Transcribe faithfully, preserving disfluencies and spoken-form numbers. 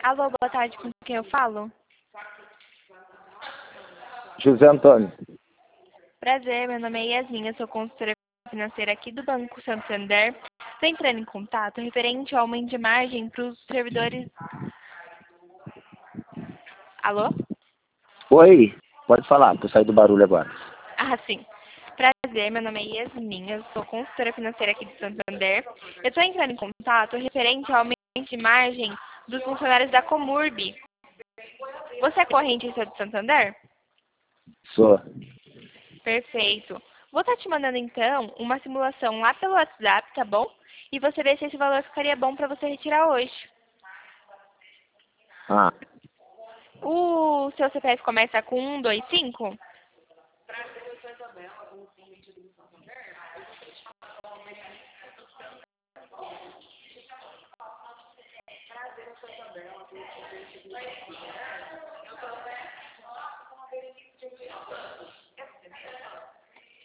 Alô, boa tarde, com quem eu falo? José Antônio. Prazer, meu nome é Yasmin, eu sou consultora financeira aqui do Banco Santander. Estou entrando em contato referente ao aumento de margem para os servidores... Alô? Oi, pode falar, que eu saí do barulho agora. Ah, sim. Prazer, meu nome é Yasmin, eu sou consultora financeira aqui do Santander. Eu estou entrando em contato referente ao aumento de margem dos funcionários da Comurb. Você é correntista do Santander? Sou. Perfeito. Vou estar te mandando então uma simulação lá pelo WhatsApp, tá bom? E você vê se esse valor ficaria bom para você retirar hoje. Ah, O seu C P F começa com um, dois, cinco?